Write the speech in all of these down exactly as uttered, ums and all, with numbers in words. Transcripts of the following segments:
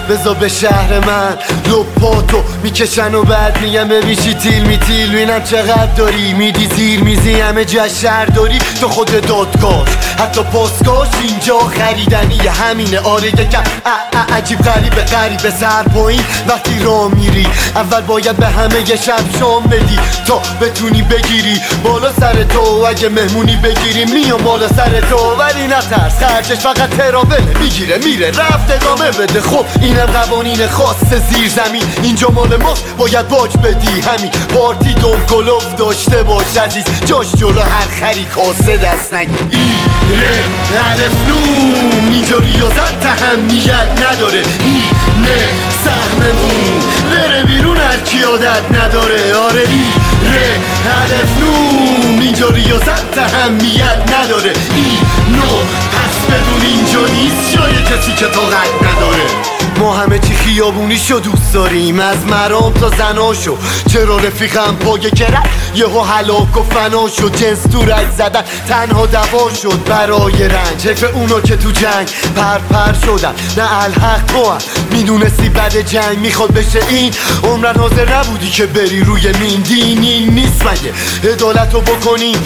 بذار به شهر من لپاتو میکشن و بعد میگم ببیشی تیل میتیل بینم چقدر داری میدی زیر میزی همه جا شهر داری تو خود دادگاش حتی پاسگاش اینجا خریدنیه همینه آره یکم عجیب غریبه غریبه سر پایین وقتی راه میری اول باید به همه یه شب شام بدی تا بتونی بگیری بالا سر تو اگه مهمونی بگیری میام بالا سر تو ولی نترس خرجش فقط ترابله میگیره میره رفت ادامه بده خب اینم قوانین خاص زیر زمین اینجا مال ماست باید باج بدی همین پارتی دوم کلوف داشته باش عزیز جاش جلو هر خری کاسه دست نگی ایره الف نون اینجا ریاضت اهمیت نداره اینه سهممون بره بیرون هرکی عادت نداره آره ایره الف نون اینجا ریاضت اهمیت نداره اینو پس بدون اینجا نیست جای کسی که طاقت نداره ما همه چی خیابونیشو دوست داریم از مرام تا زناشو چرا رفیقم پای کرد یهو هلاک و فنا شد جنس تو رگ زدن تنها دوا شد برای رنج حیف اونا که تو جنگ پر پر شدن نه الحق تو هم میدونستی بعد جنگ میخواد بشه این عمرن حاضر نبودی که بری روی مین دین این نیست مگه عدالتو بکنیم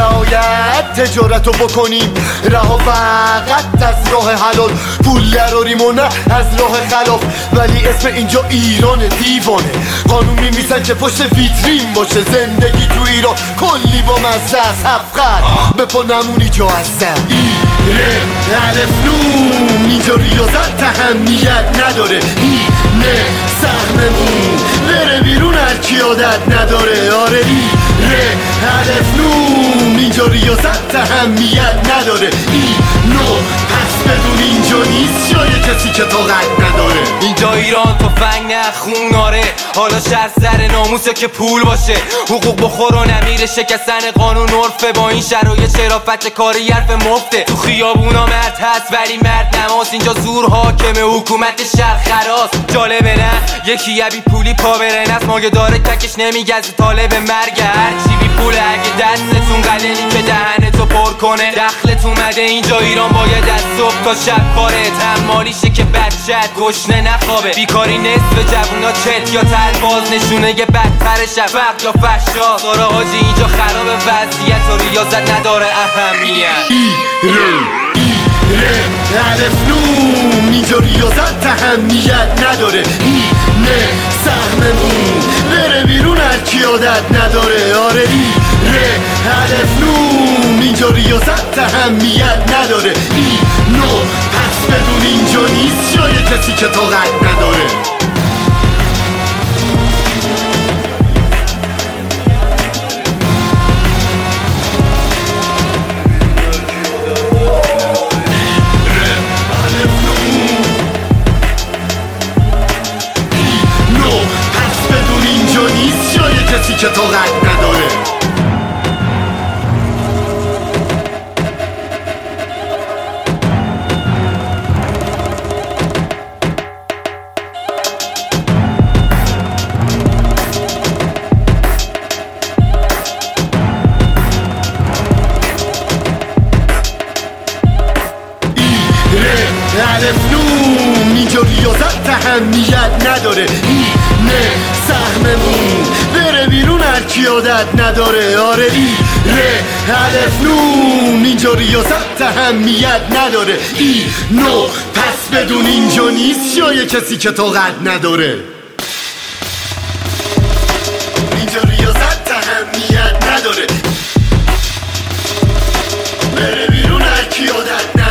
رعایت تجارتو بکنیم رها فقط از راه حلال پول دراریم و نه از راه خلاف ولی اسم اینجا ایران دیوانه قانون میمیسن که پشت ویترین باشه زندگی تو ایران کلی با مزه از هفقت به پا نمونی جا از زن ایره الف نون اینجا ریاضت اهمیت نداره اینه سهممون بره بیرون هرکی عادت نداره آره ایره الف نون اینجا ریاضت اهمیت نداره اینو پس بدون اینجا نیست جای کسی که طاقت نداره اینجا ایران تفنگ نه خون آره حالا شهر سر ناموسه که پول باشه حقوق بخور و نمیره شکستن قانون عرفه با این شرایط شرافت کاری حرف مفته تو خیابونا مرد هست ولی مرد نماس اینجا زور حاکمه حکومت شهر خراس جالبه نه یکی بی پولی پا برن از مایه داره تکش نمیگزه طالب مرگ هرچی بی پول اگه دستتون قللی که دهنتو پر کنه دخلت اومده اینجا ایران باید از صبح تا شب کاره تمالیشه که بچت گشنه نخوابه بیکاری نصف جوونا چت یا تر باز نشونه یه بدتر شفق یا فشا سارا حاجی اینجا خراب وضعیت و ریاضت نداره اهمیت ایره ایره الف نون اینجا ریاضت اهمیت نداره اینه سهممون بره بیرون هرکی عادت نداره آره ایره الف نون اینجا ریاضت اهمیت نداره اینو پس بدون اینجا نیست جای کسی که طاقت نداره کسی که طاقت نداره ایره الف نون اینجا ریاضت اهمیت نداره اینه سهممون بره بیرون هرکی عادت نداره آره ایره الف نون اینجا ریاضت اهمیت نداره اینو پس بدون اینجا نیست جای کسی که طاقت نداره اینجا ریاضت اهمیت نداره بره بیرون هرکی عادت نداره